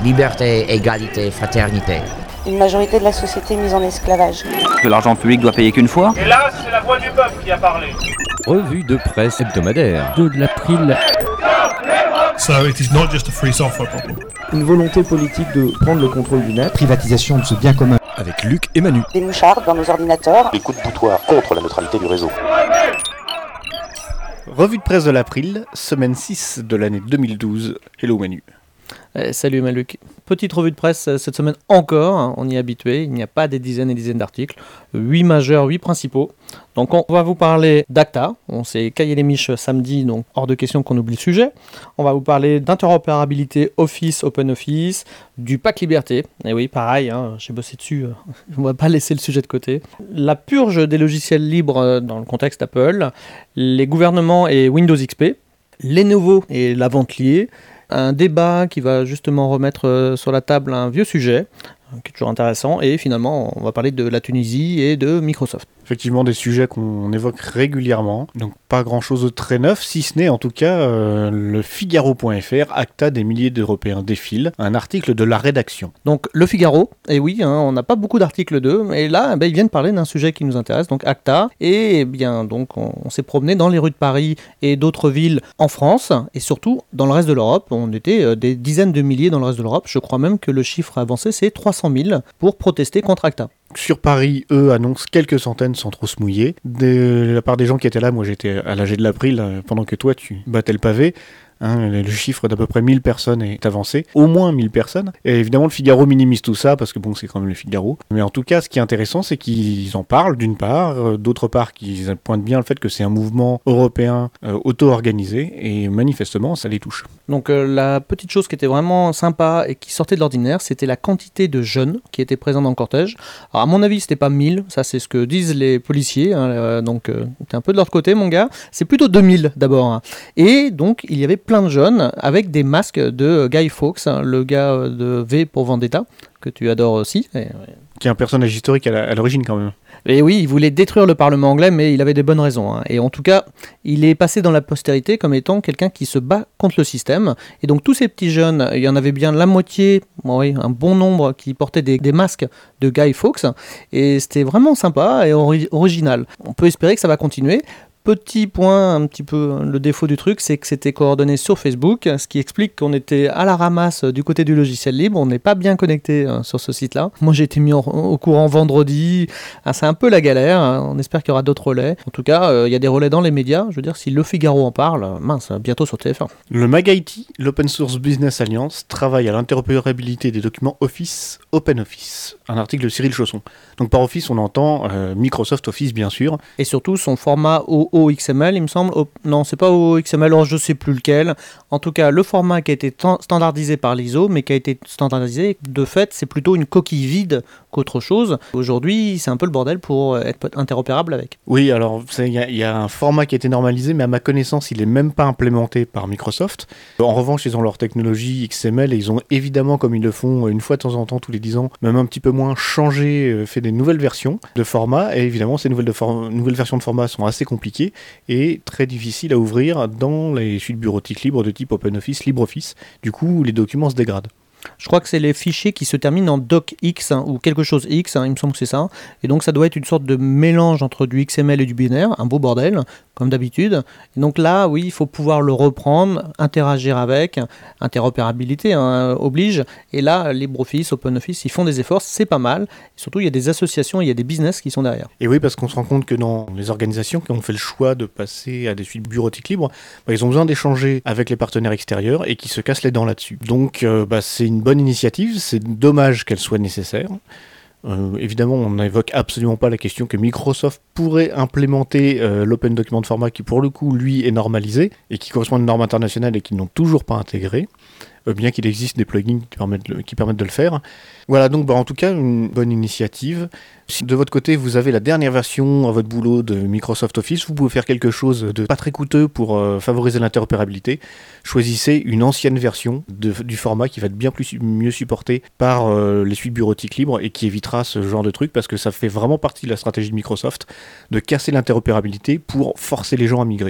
Liberté, égalité, fraternité. Une majorité de la société mise en esclavage. Que l'argent public doit payer qu'une fois. Et là, c'est la voix du peuple qui a parlé. Revue de presse hebdomadaire de l'April. So it is not just a free software problem. Une volonté politique de prendre le contrôle du net. Privatisation de ce bien commun. Avec Luc et Manu. Des mouchards dans nos ordinateurs. Des coups de boutoir contre la neutralité du réseau. Revue de presse de l'April, semaine 6 de l'année 2012. Hello Manu. Salut Maluc. Petite revue de presse cette semaine encore, on y est habitué, il n'y a pas des dizaines et dizaines d'articles, 8 majeurs, 8 principaux. Donc on va vous parler d'ACTA, on s'est caillé les miches samedi, donc hors de question qu'on oublie le sujet. On va vous parler d'interopérabilité Office, OpenOffice, du pack liberté, et oui pareil, j'ai bossé dessus, on va pas laisser le sujet de côté. La purge des logiciels libres dans le contexte Apple, les gouvernements et Windows XP, les nouveaux et la vente liée, un débat qui va justement remettre sur la table un vieux sujet, qui est toujours intéressant, et finalement on va parler de la Tunisie et de Microsoft. Effectivement des sujets qu'on évoque régulièrement, donc pas grand chose de très neuf, si ce n'est en tout cas le Figaro.fr, ACTA des milliers d'Européens défilent, un article de la rédaction. Donc le Figaro, et oui, on n'a pas beaucoup d'articles d'eux, et là ils viennent parler d'un sujet qui nous intéresse, donc ACTA, et bien donc on s'est promené dans les rues de Paris et d'autres villes en France, et surtout dans le reste de l'Europe, on était des dizaines de milliers dans le reste de l'Europe, je crois même que le chiffre avancé c'est 300 000 pour protester contre ACTA. Sur Paris, eux annoncent quelques centaines sans trop se mouiller. De la part des gens qui étaient là, moi j'étais à l'AG de l'April, pendant que toi tu battais le pavé. Le chiffre d'à peu près 1000 personnes est avancé, au moins 1000 personnes. Et évidemment, le Figaro minimise tout ça, parce que bon, c'est quand même le Figaro. Mais en tout cas, ce qui est intéressant, c'est qu'ils en parlent, d'une part, d'autre part, qu'ils pointent bien le fait que c'est un mouvement européen auto-organisé, et manifestement, ça les touche. Donc la petite chose qui était vraiment sympa et qui sortait de l'ordinaire, c'était la quantité de jeunes qui étaient présents dans le cortège. Alors à mon avis, c'était pas 1000, ça c'est ce que disent les policiers, donc t'es un peu de leur côté, mon gars. C'est plutôt 2000 d'abord. Et donc, il y avait plein de jeunes avec des masques de Guy Fawkes, le gars de V pour Vendetta, que tu adores aussi. Qui est un personnage historique à l'origine quand même. Et oui, il voulait détruire le Parlement anglais, mais il avait des bonnes raisons. Et en tout cas, il est passé dans la postérité comme étant quelqu'un qui se bat contre le système. Et donc tous ces petits jeunes, il y en avait bien la moitié, un bon nombre, qui portaient des masques de Guy Fawkes. Et c'était vraiment sympa et original. On peut espérer que ça va continuer. Petit point, un petit peu le défaut du truc, c'est que c'était coordonné sur Facebook, ce qui explique qu'on était à la ramasse du côté du logiciel libre, on n'est pas bien connecté sur ce site-là. Moi j'ai été mis au courant vendredi, c'est un peu la galère, on espère qu'il y aura d'autres relais. En tout cas, il y a des relais dans les médias, je veux dire, si le Figaro en parle, mince, bientôt sur TF1. Le MagIT, l'Open Source Business Alliance, travaille à l'interopérabilité des documents Office, OpenOffice, un article de Cyril Chausson. Donc par Office, on entend Microsoft Office bien sûr. Et surtout son format OXML, il me semble. Non, c'est pas OXML, alors je sais plus lequel. En tout cas, le format qui a été standardisé par l'ISO, mais qui a été standardisé, de fait, c'est plutôt une coquille vide qu'autre chose. Aujourd'hui, c'est un peu le bordel pour être interopérable avec. Oui, alors il y a un format qui a été normalisé, mais à ma connaissance, il est même pas implémenté par Microsoft. En revanche, ils ont leur technologie XML et ils ont évidemment, comme ils le font une fois de temps en temps, tous les 10 ans, même un petit peu moins, changé, fait des nouvelles versions de format. Et évidemment, ces nouvelles versions de format sont assez compliquées et très difficiles à ouvrir dans les suites bureautiques libres de type OpenOffice, LibreOffice. Du coup, les documents se dégradent. Je crois que c'est les fichiers qui se terminent en docx ou quelque chose X, il me semble que c'est ça. Et donc ça doit être une sorte de mélange entre du XML et du binaire, un beau bordel, comme d'habitude. Et donc là, oui, il faut pouvoir le reprendre, interagir avec, interopérabilité oblige. Et là, LibreOffice, OpenOffice, ils font des efforts, c'est pas mal. Et surtout, il y a des associations, il y a des business qui sont derrière. Et oui, parce qu'on se rend compte que dans les organisations qui ont fait le choix de passer à des suites bureautiques libres, ils ont besoin d'échanger avec les partenaires extérieurs et qui se cassent les dents là-dessus. Donc c'est une bonne initiative, c'est dommage qu'elle soit nécessaire. Évidemment, on n'évoque absolument pas la question que Microsoft pourrait implémenter l'Open Document Format qui, pour le coup, lui, est normalisé et qui correspond à une norme internationale et qu'ils n'ont toujours pas intégré, bien qu'il existe des plugins qui permettent de le faire. Voilà, donc en tout cas, une bonne initiative. Si de votre côté, vous avez la dernière version à votre boulot de Microsoft Office, vous pouvez faire quelque chose de pas très coûteux pour favoriser l'interopérabilité. Choisissez une ancienne version du format qui va être bien mieux supporté par les suites bureautiques libres et qui évitera ce genre de truc parce que ça fait vraiment partie de la stratégie de Microsoft de casser l'interopérabilité pour forcer les gens à migrer.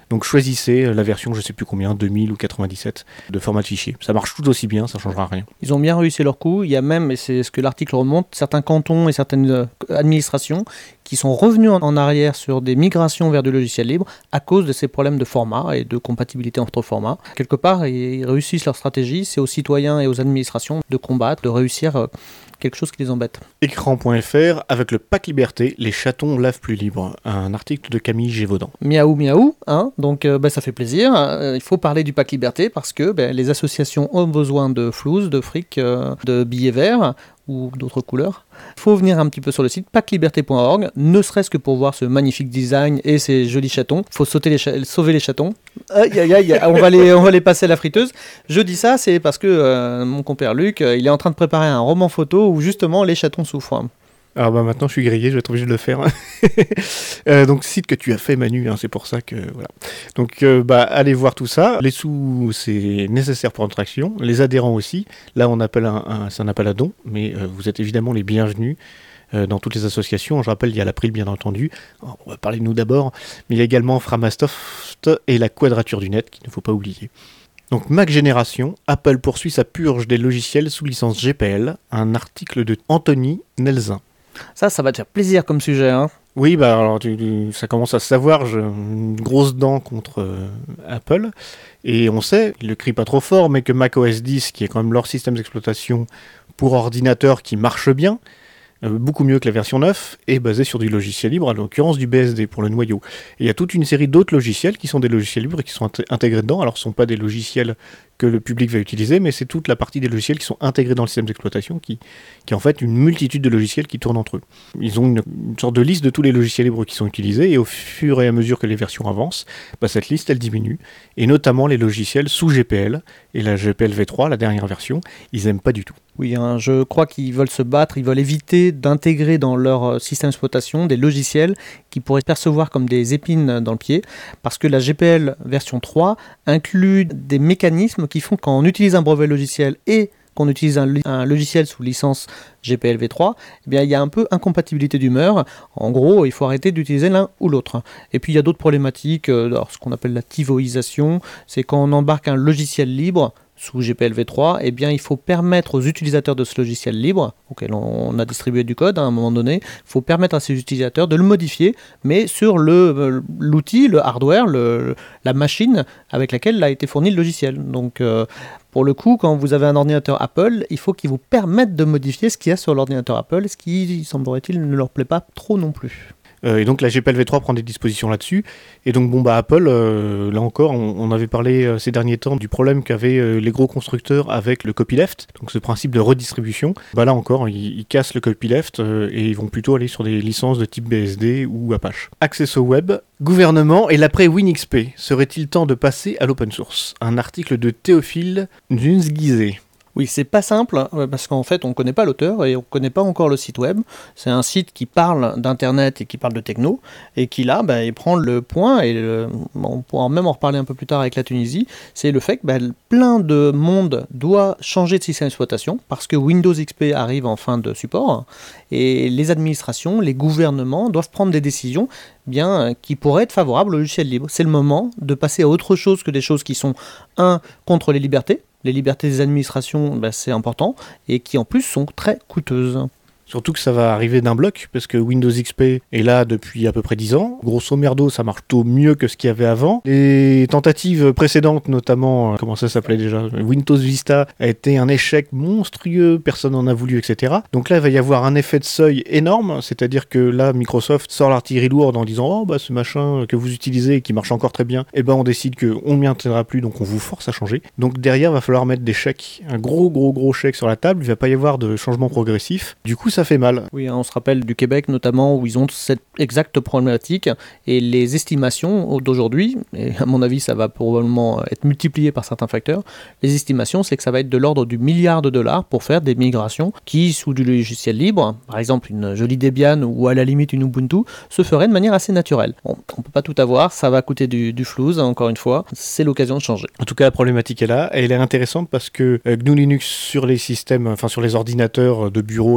Donc choisissez la version, je sais plus combien, 2000 ou 97 de format de fichier. Ça marche tout aussi bien, ça changera rien. Ils ont bien réussi leur coup. Il y a même, et c'est ce que l'article remonte, certains cantons et certaines administrations qui sont revenus en arrière sur des migrations vers du logiciel libre à cause de ces problèmes de format et de compatibilité entre formats. Quelque part, ils réussissent leur stratégie, c'est aux citoyens et aux administrations de combattre, de réussir quelque chose qui les embête. Écran.fr, avec le pack liberté, les chatons lavent plus libre. Un article de Camille Gévaudan. Miaou miaou, hein, donc ça fait plaisir. Il faut parler du pack liberté parce que les associations ont besoin de flouze, de fric, de billets verts ou d'autres couleurs. Il faut venir un petit peu sur le site packliberté.org, ne serait-ce que pour voir ce magnifique design et ces jolis chatons. Il faut sauver les chatons. Aïe, aïe, aïe, on va les passer à la friteuse. Je dis ça, c'est parce que mon compère Luc, il est en train de préparer un roman photo où justement les chatons souffrent. Alors maintenant je suis grillé, je vais être obligé de le faire. Donc site que tu as fait Manu, c'est pour ça que voilà. Donc allez voir tout ça. Les sous c'est nécessaire pour notre action, les adhérents aussi. Là on appelle c'est un appel à dons, mais vous êtes évidemment les bienvenus dans toutes les associations. Je rappelle, il y a l'April bien entendu. Alors, on va parler de nous d'abord, mais il y a également Framasoft et la Quadrature du Net qu'il ne faut pas oublier. Donc Mac Génération, Apple poursuit sa purge des logiciels sous licence GPL. Un article de Anthony Nelzin. Ça va te faire plaisir comme sujet, hein. Oui, alors ça commence à se savoir, j'ai une grosse dent contre Apple, et on sait, ils le crient pas trop fort, mais que macOS 10, qui est quand même leur système d'exploitation pour ordinateur qui marche bien, beaucoup mieux que la version 9, est basé sur du logiciel libre, en l'occurrence du BSD pour le noyau. Et il y a toute une série d'autres logiciels qui sont des logiciels libres et qui sont intégrés dedans. Alors ce ne sont pas des logiciels que le public va utiliser, mais c'est toute la partie des logiciels qui sont intégrés dans le système d'exploitation, qui est en fait une multitude de logiciels qui tournent entre eux. Ils ont une sorte de liste de tous les logiciels libres qui sont utilisés, et au fur et à mesure que les versions avancent, cette liste elle diminue, et notamment les logiciels sous GPL, et la GPL V3, la dernière version, ils n'aiment pas du tout. Oui, je crois qu'ils veulent se battre, ils veulent éviter d'intégrer dans leur système d'exploitation des logiciels qui pourraient se percevoir comme des épines dans le pied, parce que la GPL version 3 inclut des mécanismes qui font quand on utilise un brevet logiciel et qu'on utilise un logiciel sous licence GPL V3, il y a un peu incompatibilité d'humeur. En gros, il faut arrêter d'utiliser l'un ou l'autre. Et puis il y a d'autres problématiques, ce qu'on appelle la tivoisation, c'est quand on embarque un logiciel libre sous GPL V3, il faut permettre aux utilisateurs de ce logiciel libre, auquel on a distribué du code à un moment donné, il faut permettre à ces utilisateurs de le modifier, mais sur l'outil, le hardware, la machine avec laquelle a été fourni le logiciel. Donc pour le coup, quand vous avez un ordinateur Apple, il faut qu'il vous permette de modifier ce qu'il y a sur l'ordinateur Apple, ce qui, semblerait-il, ne leur plaît pas trop non plus. Et donc la GPL V3 prend des dispositions là-dessus. Et donc Apple, là encore, on avait parlé ces derniers temps du problème qu'avaient les gros constructeurs avec le copyleft, donc ce principe de redistribution. Là encore, ils cassent le copyleft et ils vont plutôt aller sur des licences de type BSD ou Apache. Access au web, gouvernement et l'après WinXP. Serait-il temps de passer à l'open source ? Un article de Théophile Nunzguizé. Oui, c'est pas simple, parce qu'en fait, on ne connaît pas l'auteur et on ne connaît pas encore le site web. C'est un site qui parle d'Internet et qui parle de techno, et qui là, il prend le point, et on pourra même en reparler un peu plus tard avec la Tunisie, c'est le fait que plein de monde doit changer de système d'exploitation, parce que Windows XP arrive en fin de support, et les administrations, les gouvernements doivent prendre des décisions qui pourraient être favorables au logiciel libre. C'est le moment de passer à autre chose que des choses qui sont, contre les libertés. Les libertés des administrations, c'est important, et qui en plus sont très coûteuses. Surtout que ça va arriver d'un bloc, parce que Windows XP est là depuis à peu près 10 ans. Grosso merdo, ça marche plutôt mieux que ce qu'il y avait avant. Les tentatives précédentes, notamment, comment ça s'appelait déjà ? Windows Vista a été un échec monstrueux, personne n'en a voulu, etc. Donc là, il va y avoir un effet de seuil énorme, c'est-à-dire que là, Microsoft sort l'artillerie lourde en disant « Oh, ce machin que vous utilisez et qui marche encore très bien, on décide qu'on ne m'y intégrera plus, donc on vous force à changer. » Donc derrière, il va falloir mettre des chèques, un gros chèque sur la table, il ne va pas y avoir de changement progressif. Du coup, ça fait mal. Oui, on se rappelle du Québec notamment où ils ont cette exacte problématique, et les estimations d'aujourd'hui, et à mon avis ça va probablement être multiplié par certains facteurs, les estimations c'est que ça va être de l'ordre du $1 milliard pour faire des migrations qui, sous du logiciel libre, par exemple une jolie Debian ou à la limite une Ubuntu, se feraient de manière assez naturelle. Bon, on peut pas tout avoir, ça va coûter du flouze, encore une fois, c'est l'occasion de changer. En tout cas, la problématique est là, et elle est intéressante parce que GNU Linux sur les systèmes, sur les ordinateurs de bureau, etc.,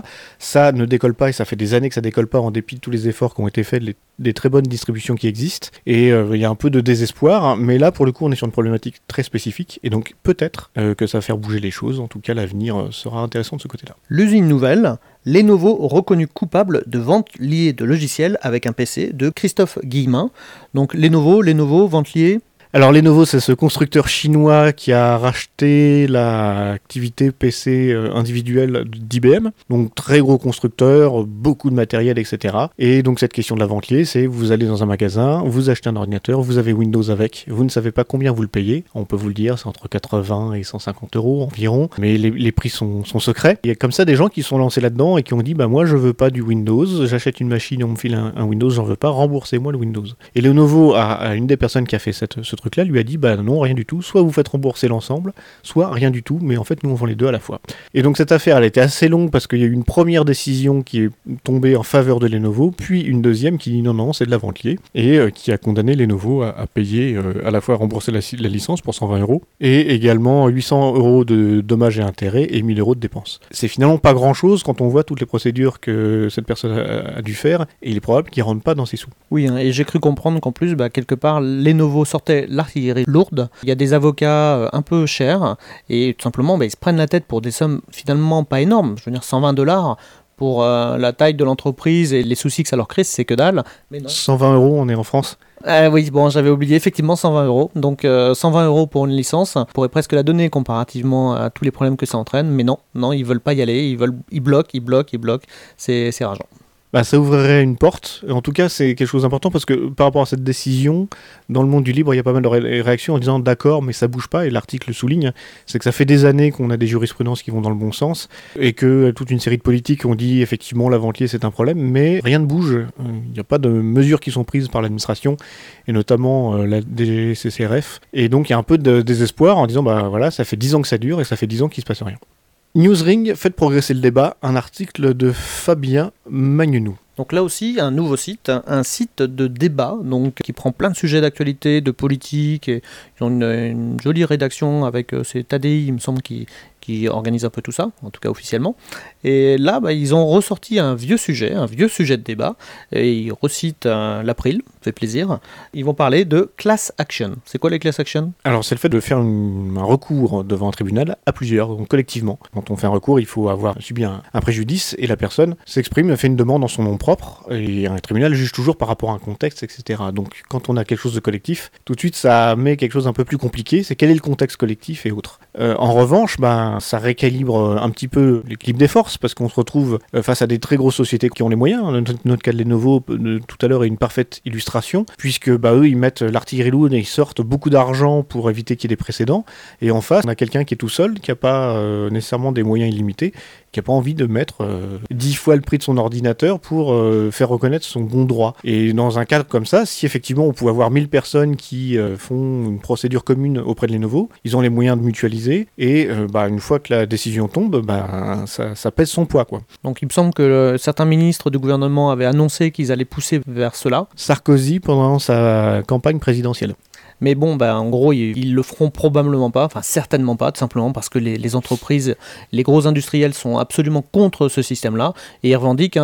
Ça ne décolle pas et ça fait des années que ça décolle pas en dépit de tous les efforts qui ont été faits, des très bonnes distributions qui existent. Et il y a un peu de désespoir, hein, mais là pour le coup on est sur une problématique très spécifique et donc peut-être que ça va faire bouger les choses. En tout cas l'avenir sera intéressant de ce côté-là. L'usine nouvelle, Lenovo reconnu coupable de vente liée de logiciels avec un PC de Christophe Guillemin. Donc Lenovo, vente liée. Alors Lenovo, c'est ce constructeur chinois qui a racheté l'activité PC individuelle d'IBM, donc très gros constructeur, beaucoup de matériel, etc. Et donc cette question de la vente liée, c'est vous allez dans un magasin, vous achetez un ordinateur, vous avez Windows avec, vous ne savez pas combien vous le payez, on peut vous le dire, c'est entre 80 et 150 € environ, mais les prix sont secrets. Il y a comme ça des gens qui sont lancés là-dedans et qui ont dit bah moi je veux pas du Windows, j'achète une machine, on me file un Windows, j'en veux pas, remboursez-moi le Windows. Et Lenovo, à une des personnes qui a fait ce truc-là, lui a dit bah non, rien du tout, soit vous faites rembourser l'ensemble, soit rien du tout, mais en fait nous on vend les deux à la fois. Et donc cette affaire elle était assez longue parce qu'il y a eu une première décision qui est tombée en faveur de Lenovo, puis une deuxième qui dit non c'est de la vente liée, et qui a condamné Lenovo à payer à la fois rembourser la licence pour 120 € et également 800 € de dommages et intérêts et 1000 € de dépenses. C'est finalement pas grand chose quand on voit toutes les procédures que cette personne a dû faire, et il est probable qu'il rentre pas dans ses sous. Oui, hein, et j'ai cru comprendre qu'en plus, quelque part, Lenovo sortait l'artillerie lourde. Il y a des avocats un peu chers, et tout simplement, ils se prennent la tête pour des sommes finalement pas énormes. Je veux dire, 120 $ pour la taille de l'entreprise et les soucis que ça leur crée, c'est que dalle. Mais non. 120 €, on est en France. Oui, bon, j'avais oublié, effectivement 120 €. Donc 120 € pour une licence, on pourrait presque la donner comparativement à tous les problèmes que ça entraîne, mais non, ils veulent pas y aller, ils bloquent, c'est rageant. Bah, ça ouvrirait une porte. En tout cas, c'est quelque chose d'important parce que par rapport à cette décision, dans le monde du libre, il y a pas mal de réactions en disant d'accord, mais ça bouge pas. Et l'article le souligne, c'est que ça fait des années qu'on a des jurisprudences qui vont dans le bon sens et que toute une série de politiques ont dit effectivement la vente liée c'est un problème, mais rien ne bouge. Il n'y a pas de mesures qui sont prises par l'administration et notamment la DGCCRF. Et donc il y a un peu de désespoir en disant bah voilà, ça fait 10 ans que ça dure et ça fait 10 ans qu'il se passe rien. Newsring, faites progresser le débat, un article de Fabien Magnenou. Donc là aussi, un nouveau site, un site de débat donc, qui prend plein de sujets d'actualité, de politique. Et ils ont une jolie rédaction avec c'est Tadi, il me semble, qui organise un peu tout ça, en tout cas officiellement. Et là, ils ont ressorti un vieux sujet de débat, et ils recitent l'April, fait plaisir. Ils vont parler de class action. C'est quoi les class action ? Alors c'est le fait de faire un recours devant un tribunal à plusieurs, donc collectivement. Quand on fait un recours, il faut avoir subi un préjudice, et la personne s'exprime, fait une demande en son nom propre, et un tribunal juge toujours par rapport à un contexte, etc. Donc quand on a quelque chose de collectif, tout de suite ça met quelque chose d'un peu plus compliqué, c'est quel est le contexte collectif et autres. En revanche, ça rééquilibre un petit peu l'équilibre des forces, parce qu'on se retrouve face à des très grosses sociétés qui ont les moyens. Notre cas de Lenovo tout à l'heure est une parfaite illustration, puisque eux ils mettent l'artillerie lourde et ils sortent beaucoup d'argent pour éviter qu'il y ait des précédents, et en face on a quelqu'un qui est tout seul, qui n'a pas nécessairement des moyens illimités, qui n'a pas envie de mettre 10 fois le prix de son ordinateur pour faire reconnaître son bon droit. Et dans un cadre comme ça, si effectivement on pouvait avoir 1000 personnes qui font une procédure commune auprès de Lenovo, ils ont les moyens de mutualiser, et une fois que la décision tombe, ça pèse son poids, quoi. Donc il me semble que certains ministres du gouvernement avaient annoncé qu'ils allaient pousser vers cela. Sarkozy pendant sa campagne présidentielle. Mais bon, en gros, ils le feront probablement pas, certainement pas, tout simplement parce que les entreprises, les gros industriels sont absolument contre ce système-là, et ils revendiquent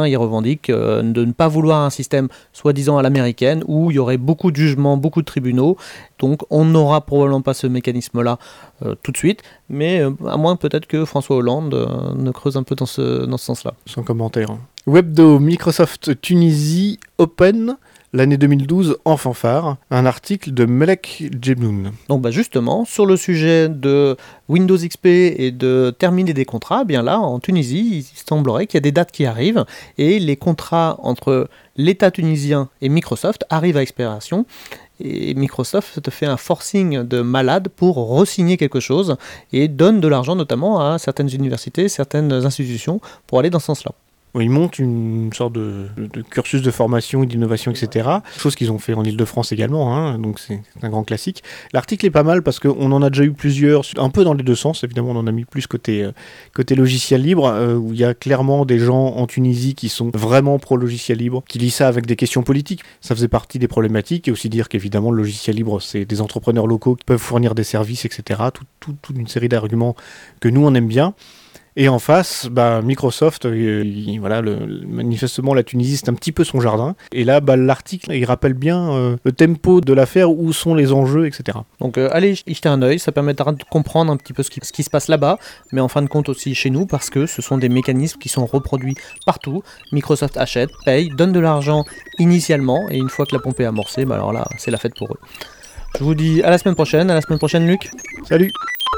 de ne pas vouloir un système soi-disant à l'américaine, où il y aurait beaucoup de jugements, beaucoup de tribunaux, donc on n'aura probablement pas ce mécanisme-là tout de suite, mais à moins peut-être que François Hollande ne creuse un peu dans ce sens-là. Sans commentaire. Webdo, Microsoft Tunisie, Open... L'année 2012 en fanfare, un article de Melek Djebnoun. Donc justement, sur le sujet de Windows XP et de terminer des contrats, bien là, en Tunisie, il semblerait qu'il y a des dates qui arrivent, et les contrats entre l'État tunisien et Microsoft arrivent à expiration, et Microsoft fait un forcing de malade pour re-signer quelque chose, et donne de l'argent notamment à certaines universités, certaines institutions, pour aller dans ce sens-là. Ils montent une sorte de cursus de formation et d'innovation, etc. Chose qu'ils ont fait en Ile-de-France également, donc c'est un grand classique. L'article est pas mal parce qu'on en a déjà eu plusieurs, un peu dans les deux sens, évidemment on en a mis plus côté logiciel libre, où il y a clairement des gens en Tunisie qui sont vraiment pro-logiciel libre, qui lisent ça avec des questions politiques. Ça faisait partie des problématiques, et aussi dire qu'évidemment le logiciel libre, c'est des entrepreneurs locaux qui peuvent fournir des services, etc. Toute une série d'arguments que nous on aime bien. Et en face, Microsoft, manifestement la Tunisie c'est un petit peu son jardin. Et là, l'article il rappelle bien le tempo de l'affaire, où sont les enjeux, etc. Donc allez y jeter un œil, ça permettra de comprendre un petit peu ce qui se passe là-bas, mais en fin de compte aussi chez nous, parce que ce sont des mécanismes qui sont reproduits partout. Microsoft achète, paye, donne de l'argent initialement, et une fois que la pompe est amorcée, alors là, c'est la fête pour eux. Je vous dis à la semaine prochaine Luc. Salut.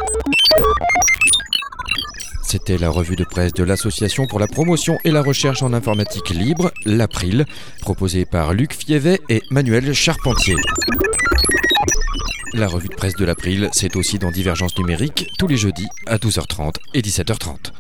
C'était la revue de presse de l'Association pour la promotion et la recherche en informatique libre, l'April, proposée par Luc Fievet et Manuel Charpentier. La revue de presse de l'April, c'est aussi dans Divergence numérique, tous les jeudis à 12h30 et 17h30.